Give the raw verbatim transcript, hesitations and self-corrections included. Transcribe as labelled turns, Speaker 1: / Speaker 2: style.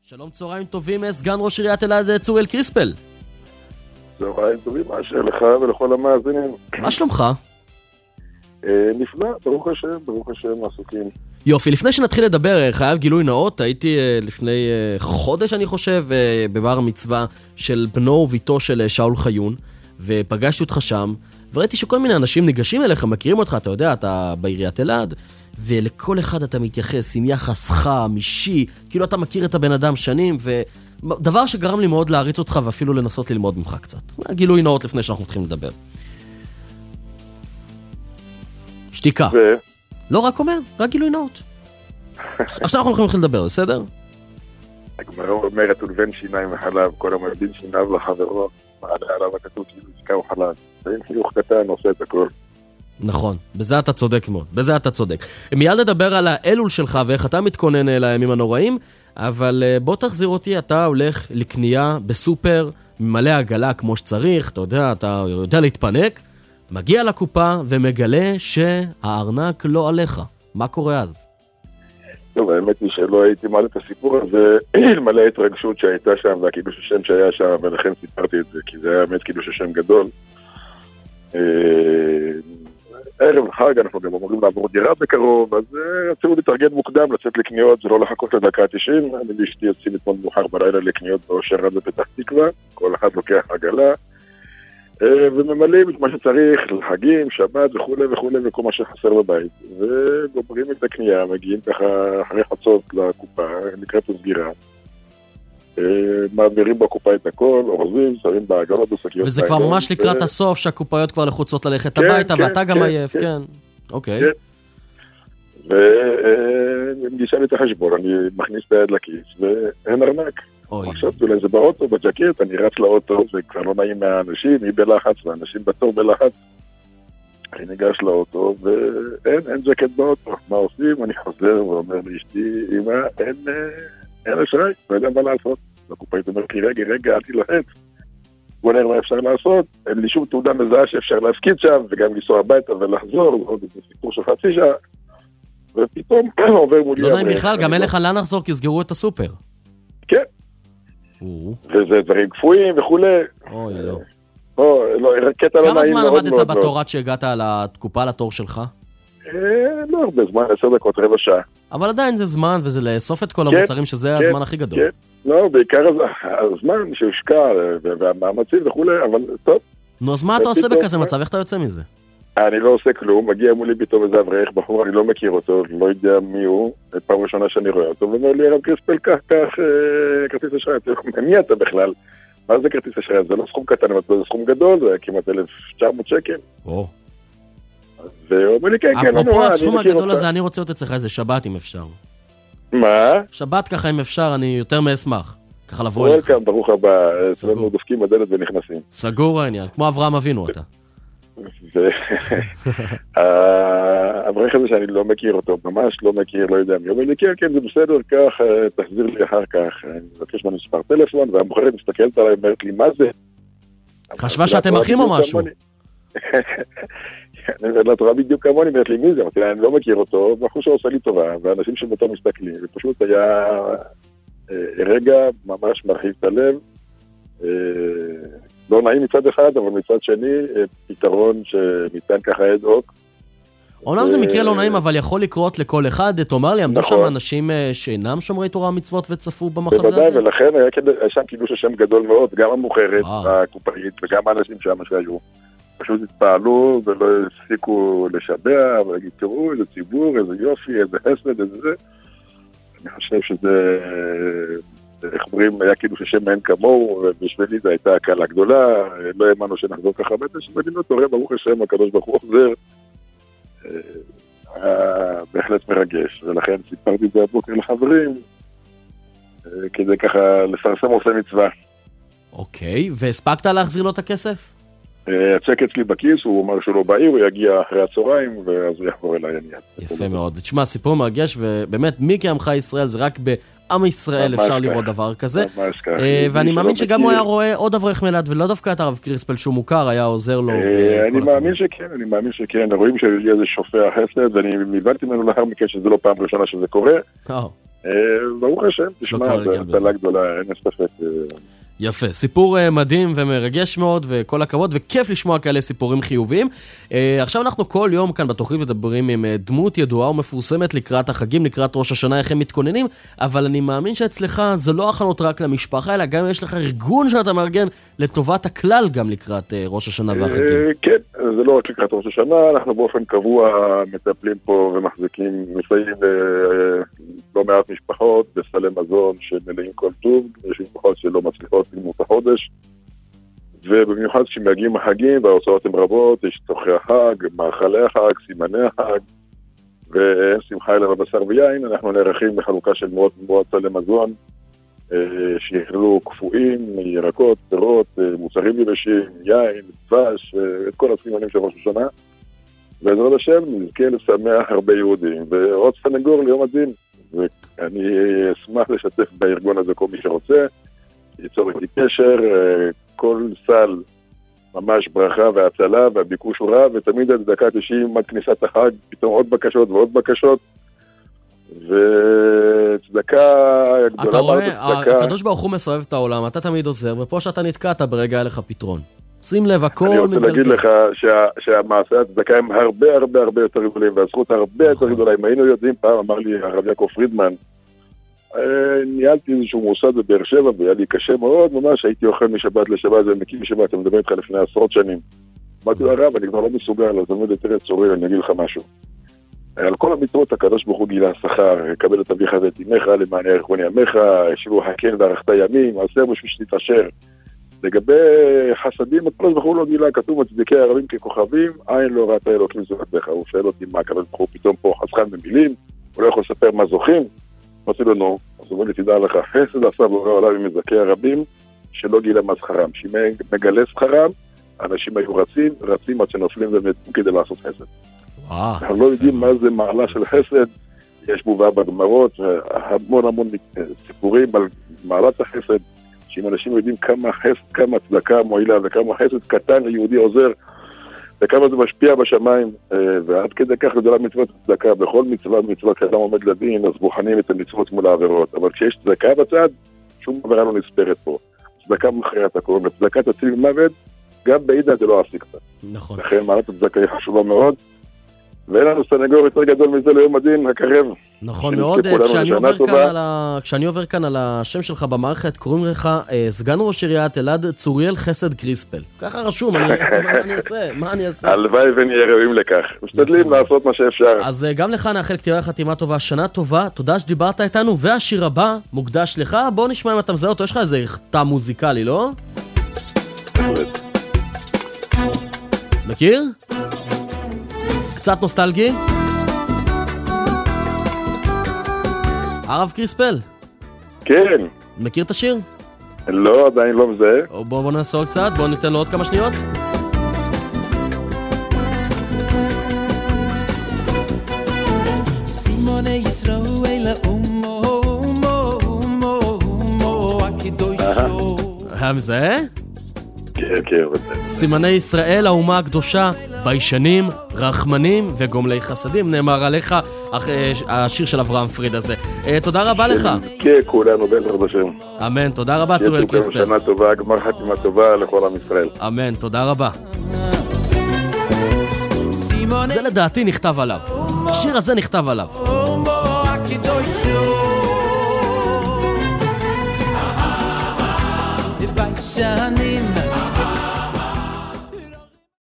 Speaker 1: שלום, צהריים טובים, סגן ראש עיריית אלעד צוריאל קריספל.
Speaker 2: צהריים טובים, אשר לך ולכל המאזינים.
Speaker 1: מה שלומך?
Speaker 2: נפלא, ברוך השם, ברוך השם, עסוקים.
Speaker 1: יופי, לפני שנתחיל לדבר, חייב גילוי נאות, הייתי לפני חודש, אני חושב, בבר מצווה של בנו וביתו של שאול חיון, ופגשתי אותך שם, וראיתי שכל מיני אנשים ניגשים אליך, מכירים אותך, אתה יודע, אתה בעיריית אלעד, ולכל אחד אתה מתייחס עם יחס חם, אישי, כאילו אתה מכיר את הבן אדם שנים, ודבר שגרם לי מאוד להריץ אותך, ואפילו לנסות ללמוד ממך קצת. גילוי נאות לפני שאנחנו מתחילים לדבר. שתיקה.
Speaker 2: ו...
Speaker 1: לא רק אומר, רק גילוי נאות. עכשיו אנחנו הולכים לדבר, בסדר?
Speaker 2: הגמרא אומרת, ולבן שיניים וחלב, כל המלבין שיניו לחברו, מעלה עליו הכתוב כאילו שיקה וחלב. ואם חיוך קטן עושה את הכל.
Speaker 1: נכון, בזה אתה צודק מאוד, בזה אתה צודק. מיד לדבר על האלול שלך ואיך אתה מתכונן לימים הנוראים, אבל בוא תחזיר אותי, אתה הולך לקנייה בסופר, ממלא עגלה כמו שצריך, אתה יודע, אתה יודע להתפנק, מגיע לקופה ומגלה שהארנק לא עליך. מה קורה אז?
Speaker 2: טוב, האמת היא שלא הייתי מעלה את הסיפור הזה, אלמלא התרגשות שהייתה שם, והקידוש השם שהיה שם, ולכן סיפרתי את זה, כי זה היה באמת קידוש השם גדול. ערב חג, אנחנו גם אמורים לעבור דירה בקרוב, אז רצינו להתארגן מוקדם, לצאת לקניות, זה לא לחכות לדקה תשעים, אני ואשתי יוצאים אתמול מאוחר בלילה לקניות באושר עד בפתח תקווה, כל אחד לוקח עגלה, וממלאים את מה שצריך, לחגים, שבת וכו' וכו' וכל מה שחסר בבית, וגומרים את הקנייה, מגיעים ככה אחרי חצות לקופה, לקראת הסגירה, מעבירים בקופה את הכל, אורזים, שמים בעגלות בשקיות.
Speaker 1: וזה כבר ממש לקראת הסוף, שהקופאיות כבר לחוצות ללכת הביתה, ואתה גם עייף, כן. אוקיי.
Speaker 2: ומגישה לי את החשבון, אני מכניס את היד לכיס, ואין ארנק. עכשיו אולי זה באוטו, בג'קט, אני רץ לאוטו, זה כבר לא נעים מהאנשים, היא בלחץ, והאנשים בתור בלחץ. אני ניגש לאוטו, ואין, אין ג'קט באוטו. מה עושים? אני חוזר ואומר לאשתי, אמא, אין... אין אשראי, לא יודע מה לעשות. הקופאית אומרת לי, רגע, רגע, אל תלחץ. בוא נראה מה אפשר לעשות. אין לי שום תעודה מזהה שאפשר להפקיד שם, וגם לנסוע הביתה ולחזור, עוד איזה סיפור של חצי שעה. ופתאום עובר מולי...
Speaker 1: לא יודע אם בכלל, גם אין לך לאן לחזור, כי סגרו את הסופר.
Speaker 2: כן. וזה דברים קפואים וכו'.
Speaker 1: אוי, לא.
Speaker 2: כמה
Speaker 1: זמן עמדת בתור עד שהגעת לקופה לתור שלך?
Speaker 2: לא הרבה זמן, עשר דקות, רבע שעה.
Speaker 1: אבל עדיין זה זמן, וזה לאסוף את כל המוצרים, שזה הזמן הכי גדול.
Speaker 2: לא, בעיקר הזמן שהושקע, והמאמצים וכו', אבל טוב.
Speaker 1: נו, אז מה אתה עושה בכזה מצב? איך אתה יוצא מזה?
Speaker 2: אני לא עושה כלום, מגיע מולי פתאום איזה אברך, בחור, אני לא מכיר אותו, לא יודע מי הוא, פעם ראשונה שאני רואה אותו, ואומר לי, הרב קריספל, כך, כך, כרטיס אשראי, מי אתה בכלל? מה זה כרטיס אשראי? זה לא סכום קטן, אבל זה סכום גדול, זה כמעט אלף תשע מאות שקל. או. והוא אומר לי, כן, כן,
Speaker 1: אפרופו הסכום הגדול הזה, אני רוצה להיות אצלך איזה שבת אם אפשר.
Speaker 2: מה?
Speaker 1: שבת ככה אם אפשר, אני יותר מאשמח. ככה לבוא אליך.
Speaker 2: וולקאם, ברוך הבא, אצלנו דופקים בדלת ונכנסים.
Speaker 1: סגור העניין, כמו אברהם אבינו אתה.
Speaker 2: האברך הזה שאני לא מכיר אותו, ממש לא מכיר, לא יודע מי. הוא אומר לי, כן, כן, זה בסדר, כך, תחזיר לי אחר כך. אני מבקש ממספר טלפון, והמוכרת מסתכלת עליי, אומרת לי, מה זה?
Speaker 1: חשבה שאתם אחים או משהו?
Speaker 2: אני אומר לה, תורה בדיוק כמוני, אומרת לי, מי זה? אמרתי לה, אני לא מכיר אותו, ואחרי שהוא עושה לי טובה, ואנשים שבתור מסתכלים, ופשוט היה רגע ממש מרחיב את הלב, לא נעים מצד אחד, אבל מצד שני, פתרון שניתן ככה עד הוק.
Speaker 1: אומנם זה מקרה לא נעים, אבל יכול לקרות לכל אחד, תאמר לי, עמדו שם אנשים שאינם שומרי תורה מצוות וצפו במחזה הזה?
Speaker 2: בוודאי, ולכן היה שם קידוש השם גדול מאוד, גם המוכרת, הקופאית, וגם האנשים שם שהיו. פשוט התפעלו ולא הפסיקו לשבח, ולהגיד, תראו, איזה ציבור, איזה יופי, איזה חסד, איזה זה. אני חושב שזה, איך אומרים, היה כאילו ששם אין כמוהו, ובשבילי זו הייתה הקלה גדולה, לא האמנו שנחזור ככה בטח, שמדינות תורה, ברוך השם, הקדוש ברוך הוא חוזר, היה בהחלט מרגש, ולכן סיפרתי את זה הבוקר לחברים, כדי ככה לפרסם עושה מצווה.
Speaker 1: אוקיי, והספקת להחזיר לו את הכסף?
Speaker 2: הצ'ק אצלי בכיס, הוא אומר שהוא לא בעיר, הוא יגיע אחרי הצהריים, ואז הוא יחבור אליי עניין.
Speaker 1: יפה מאוד. תשמע, סיפור מרגש, ובאמת, מי כעמך ישראל, זה רק בעם ישראל אפשר לראות דבר כזה. ואני מאמין שגם הוא היה רואה עוד אברך מלעד, ולא דווקא את הרב קריספל שהוא מוכר, היה עוזר לו.
Speaker 2: אני מאמין שכן, אני מאמין שכן. רואים שיש לי איזה שופע חסד, ואני הבנתי ממנו לאחר מכן שזה לא פעם ראשונה שזה קורה. ברוך השם, תשמע, זה הצלה גדולה, אין ספק.
Speaker 1: יפה, סיפור מדהים ומרגש מאוד וכל הכבוד, וכיף לשמוע כאלה סיפורים חיוביים. עכשיו אנחנו כל יום כאן בתוכנית מדברים עם דמות ידועה ומפורסמת לקראת החגים, לקראת ראש השנה, איך הם מתכוננים, אבל אני מאמין שאצלך זה לא הכנות רק למשפחה, אלא גם יש לך ארגון שאתה מארגן לטובת הכלל גם לקראת ראש השנה והחגים.
Speaker 2: כן, זה לא רק לקראת ראש השנה, אנחנו באופן קבוע מטפלים פה ומחזיקים, מסייעים לא מעט משפחות בסלי מזון שמלאים כל טוב, יש משפחות שלא מצליחות לגמור את החודש, ובמיוחד כשמגיעים החגים וההוצאות הן רבות, יש צורכי החג, מאכלי החג, סימני החג, ושמחה אלה בבשר ויין, אנחנו נערכים לחלוקה של מאות מאות סלי מזון, שיכללו קפואים, ירקות, פירות, מוצרים יבשים, יין, דבש, את כל הסימנים של ראש השנה, בעזרת השם נזכה לשמח הרבה יהודים, ועוד סנגור ליום הדין, ואני אשמח לשתף בארגון הזה כל מי שרוצה, ייצור איתי קשר, כל סל ממש ברכה והצלה, והביקוש הוא רב, ותמיד הצדקה תשעים עד כניסת החג, פתאום עוד בקשות ועוד בקשות, וצדקה גדולה.
Speaker 1: אתה רואה, הקדוש ברוך הוא מסובב את העולם, אתה תמיד עוזר, ופה שאתה נתקעת ברגע היה לך פתרון. שים לב, הכל מתגלגל.
Speaker 2: אני רוצה להגיד לך שהמעשי הצדקה הם הרבה הרבה הרבה יותר גדולים, והזכות הרבה יותר גדולה. אם היינו יודעים, פעם אמר לי הרב יעקב פרידמן, ניהלתי איזשהו מוסד בבאר שבע, והיה לי קשה מאוד, ממש הייתי אוכל משבת לשבת, ומקים משבת, אני מדבר איתך לפני עשרות שנים. אמרתי לו, הרב, אני כבר לא מסוגל, אז אני יודע, תראה צורי, אני אגיד לך משהו. על כל המצוות הקדוש ברוך הוא גילה שכר, קבל את אביך ואת אמך, למען יאריכון ימיך, ישבו הקל וארכת ימים, עשר בשביל שתתעשר. לגבי חסדים, הקדוש ברוך הוא לא גילה, כתוב מצדיקי הרבים ככוכבים, עין לא ראתה אלוקים זולתך. הוא שואל אותי מה הקדוש ברוך הוא פתאום פה חסכן במילים, הוא לא יכול לספר מה זוכים. אמרתי לו, נו, אז הוא אומר לי, תדע לך, חסד עשה בורא עולם עם מזכי הרבים, שלא גילה מה שכרם. שמגלה שכרם, אנשים היו רצים, רצים עד שנופלים ומתו כדי לעשות חסד. אנחנו לא יודעים מה זה מעלה של חסד, יש מובא בגמרות, המון המון סיפורים על מעלת החסד, שאם אנשים יודעים כמה חסד, כמה צדקה מועילה, וכמה חסד קטן ליהודי עוזר, וכמה זה משפיע בשמיים, ועד כדי כך גדולה מצוות צדקה, בכל מצווה מצווה כאדם עומד לדין, אז בוחנים את המצוות מול העבירות, אבל כשיש צדקה בצד, שום עבירה לא נספרת פה. צדקה מכריעת הכל, וצדקה תציל מוות, גם בעידה זה לא עשיקת.
Speaker 1: נכון.
Speaker 2: לכן מעלת הצדקה היא חשובה מאוד, ואין לנו סנגור יותר גדול מזה ליום הדין הקרב.
Speaker 1: נכון מאוד, כשאני עובר, כאן על ה... כשאני עובר כאן על השם שלך במערכת, קוראים לך סגן ראש עיריית אלעד צוריאל חסד קריספל. ככה רשום, אני... מה אני אעשה? מה אני אעשה?
Speaker 2: הלוואי ונהיה ראויים לכך. משתדלים לעשות מה שאפשר.
Speaker 1: אז גם לך נאחל כתיבה חתימה טובה, שנה טובה, תודה שדיברת איתנו, והשיר הבא מוקדש לך. בוא נשמע אם אתה מזהה אותו, יש לך איזה חטא מוזיקלי, לא? מכיר? קצת נוסטלגי? הרב קריספל?
Speaker 2: כן.
Speaker 1: מכיר את השיר?
Speaker 2: לא, עדיין לא מזה.
Speaker 1: בואו בוא נעשור קצת, בואו ניתן לו עוד כמה שניות. סימוני ישראל אומו אומו אומו אומו הקדושו. היה מזהה?
Speaker 2: כן, כן.
Speaker 1: סימני ישראל, האומה הקדושה, ביישנים, רחמנים וגומלי חסדים, נאמר עליך השיר של אברהם פריד הזה. תודה רבה לך.
Speaker 2: כן, כולנו בעזרת השם.
Speaker 1: אמן, תודה רבה צוריאל קריספל.
Speaker 2: שנה טובה, גמר חתימה טובה לכל עם ישראל.
Speaker 1: אמן, תודה רבה. זה לדעתי נכתב עליו. השיר הזה נכתב עליו. ביישנים